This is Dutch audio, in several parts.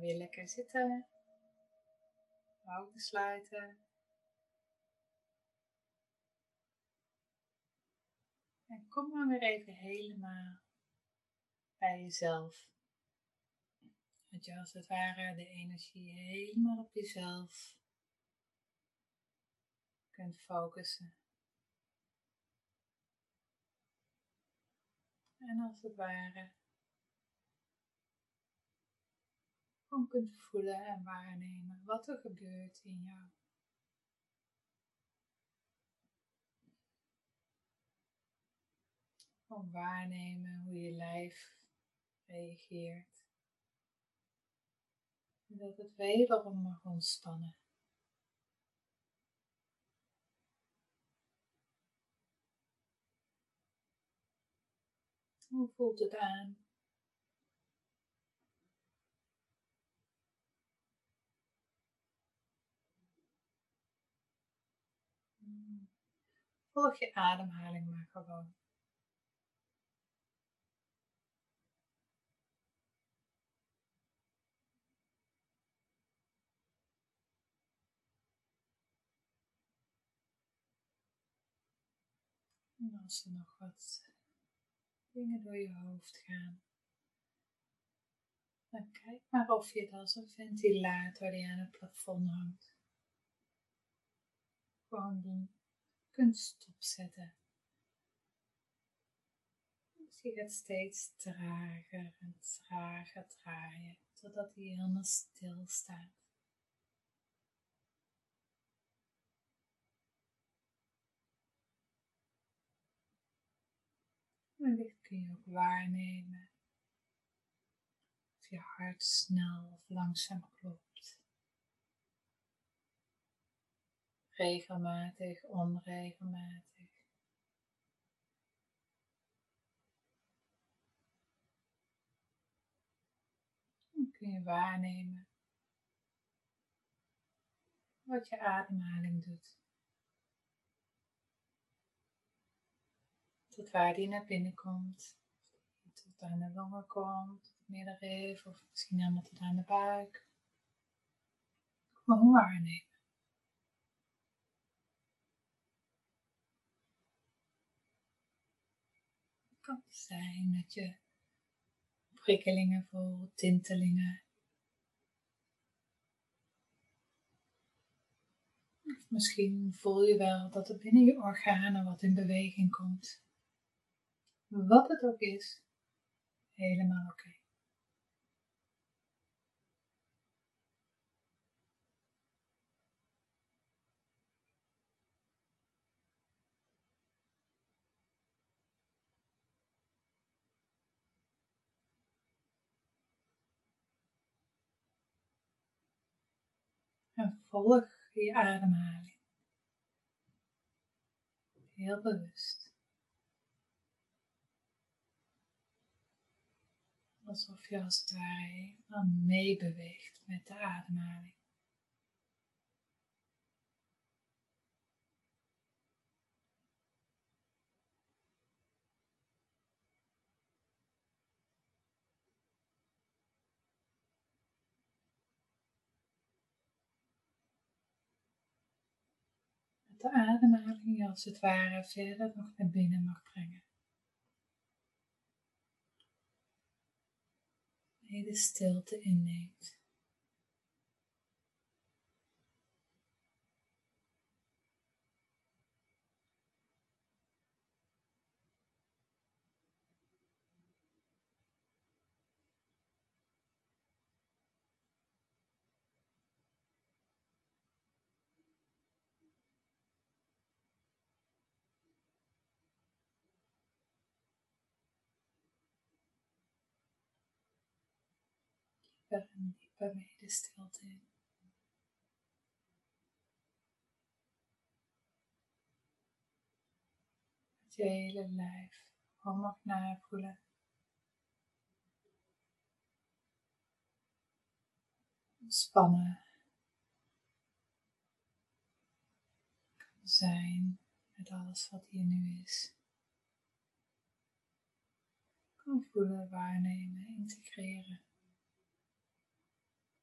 weer lekker zitten. Ogen sluiten. En kom maar weer even helemaal bij jezelf. Dat je als het ware de energie helemaal op jezelf kunt focussen. En als het ware gewoon kunt voelen en waarnemen wat er gebeurt in jou. Gewoon waarnemen hoe je lijf reageert. En dat het wederom mag ontspannen. Hoe voelt het aan? Volg je ademhaling maar gewoon. En als er nog wat dingen door je hoofd gaan, dan kijk maar of je het als een ventilator die aan het plafond hangt, gewoon kunt stopzetten. Dus je gaat steeds trager en trager draaien, totdat hij helemaal stil staat. Wellicht kun je ook waarnemen of je hart snel of langzaam klopt. Regelmatig, onregelmatig. Dan kun je waarnemen wat je ademhaling doet. Tot waar die naar binnen komt. Tot aan de longen komt, tot het middenrif of misschien helemaal tot aan de buik. Gewoon waarnemen. Het kan zijn dat je prikkelingen voelt, tintelingen. Of misschien voel je wel dat er binnen je organen wat in beweging komt. Wat het ook is, helemaal oké. En volg je ademhaling. Heel bewust. Alsof je als het ware helemaal meebeweegt met de ademhaling. Met de ademhaling je als het ware verder nog naar binnen mag brengen. En je de stilte inneemt. Dieper en dieper mee de stilte in. Dat je hele lijf gewoon mag navoelen. Ontspannen kan zijn met alles wat hier nu is. Kan voelen, waarnemen, integreren.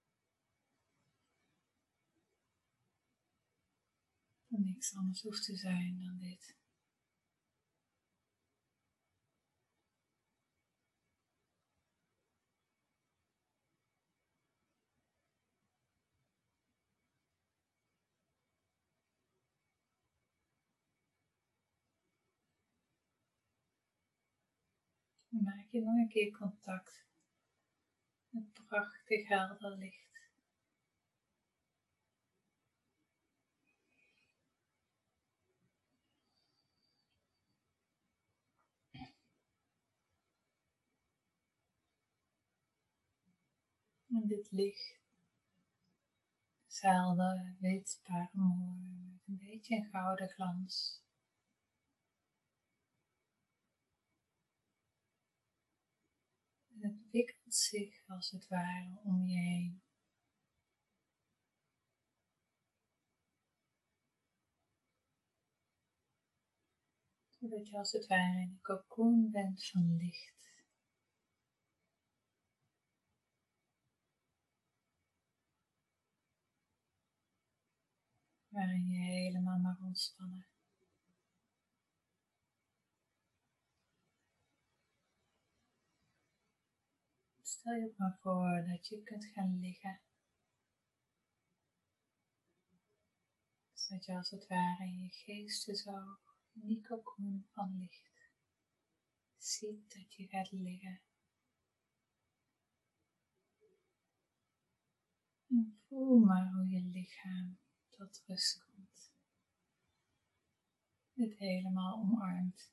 Er niks anders hoeft te zijn dan dit. Dan maak je nog een keer contact met prachtig helder licht. En dit licht is helder, wit, parelmoer, met een beetje een gouden glans. En het wikkelt zich als het ware om je heen. Zodat je als het ware in een cocoon bent van licht. Waarin je helemaal mag ontspannen. Stel je maar voor dat je kunt gaan liggen. Zodat je als het ware in je geestesoog, in die cocoon van licht, ziet dat je gaat liggen. En voel maar hoe je lichaam tot rust komt. Dit helemaal omarmt.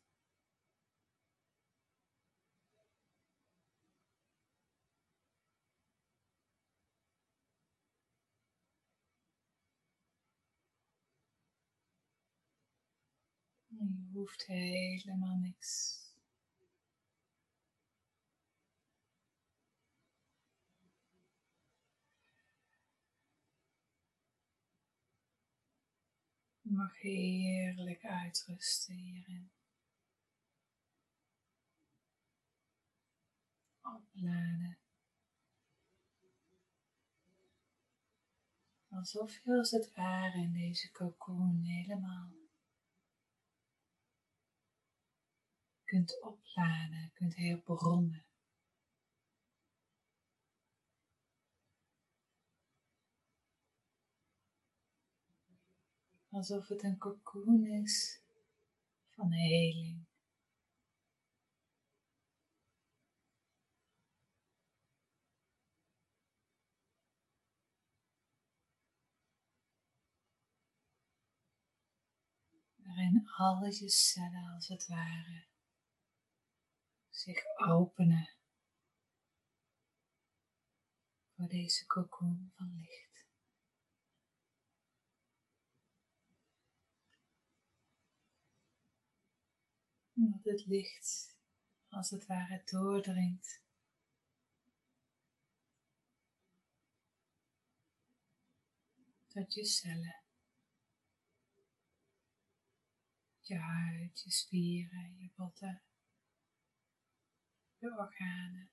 En je hoeft helemaal niks. Je mag heerlijk uitrusten hierin. Opladen. Alsof je als het ware in deze cocoon helemaal kunt opladen, kunt herbronnen. Alsof het een cocoon is van heling. Waarin al je cellen als het ware zich openen voor deze cocoon van licht. Omdat het licht als het ware doordringt tot je cellen, je huid, je spieren, je botten, je organen.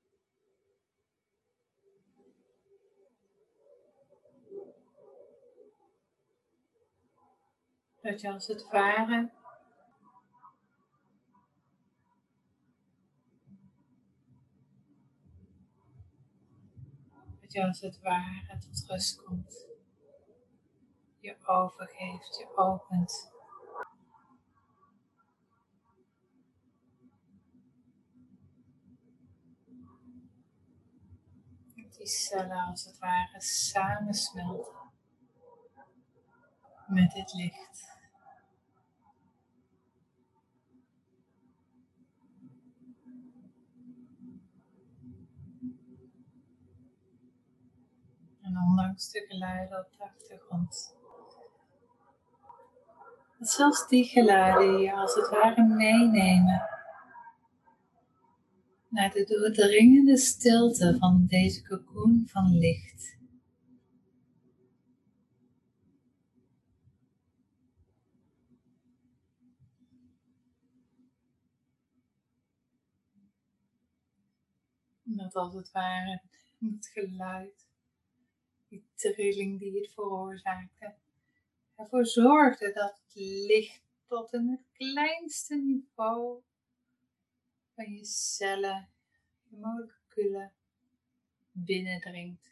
Dat je als het ware tot rust komt. Je overgeeft, je opent. Die cellen als het ware samensmelten met dit licht. En ondanks de geluiden op de achtergrond, dat zelfs die geluiden je als het ware meenemen naar de doordringende stilte van deze cocoon van licht. Dat als het ware het geluid, die trilling die het veroorzaakte, ervoor zorgde dat het licht tot in het kleinste niveau van je cellen, je moleculen binnendringt.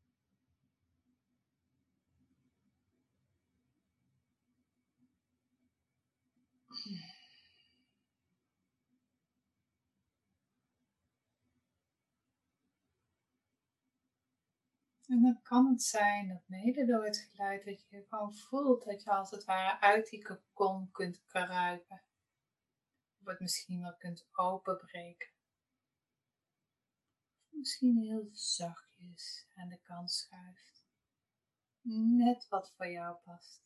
En dan kan het zijn dat mede door het geluid dat je gewoon voelt dat je als het ware uit die kokon kunt kruipen. Of het misschien wel kunt openbreken. Of misschien heel zachtjes aan de kant schuift. Net wat voor jou past.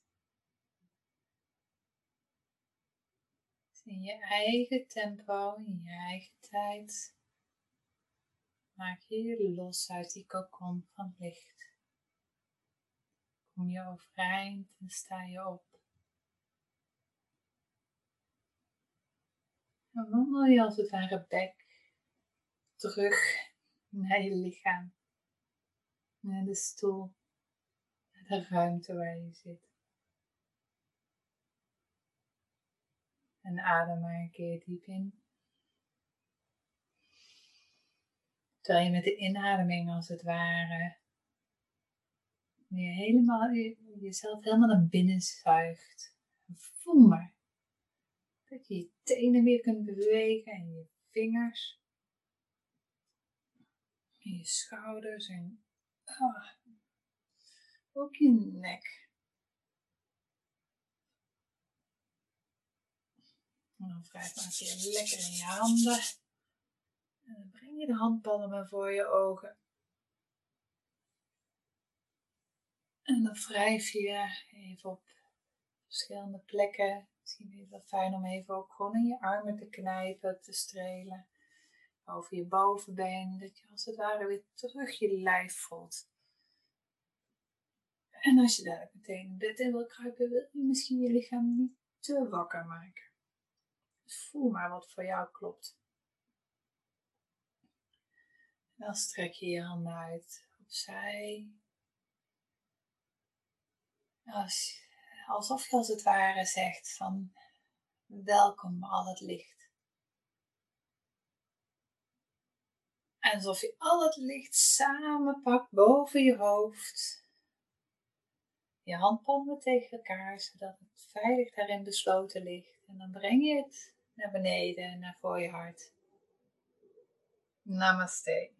Dus in je eigen tempo, in je eigen tijd, maak je je los uit die kokon van licht. Kom je overeind en sta je op. En wandel je als het ware back terug naar je lichaam. Naar de stoel. Naar de ruimte waar je zit. En adem maar een keer diep in. Terwijl je met de inademing als het ware jezelf helemaal naar binnen zuigt. Voel maar dat je je tenen weer kunt bewegen en je vingers. En je schouders en ook je nek. En dan wrijf maar een keer lekker in je handen. En dan breng je de handpalmen voor je ogen. En dan wrijf je even op verschillende plekken. Misschien is het wel fijn om even ook gewoon in je armen te knijpen, te strelen. Over je bovenbeen, dat je als het ware weer terug je lijf voelt. En als je daar meteen in bed in wil kruipen, wil je misschien je lichaam niet te wakker maken. Dus voel maar wat voor jou klopt. En dan strek je je handen uit opzij. Alsof je als het ware zegt van welkom al het licht. En alsof je al het licht samenpakt boven je hoofd. Je handpalmen tegen elkaar, zodat het veilig daarin besloten ligt. En dan breng je het naar beneden, naar voor je hart. Namaste.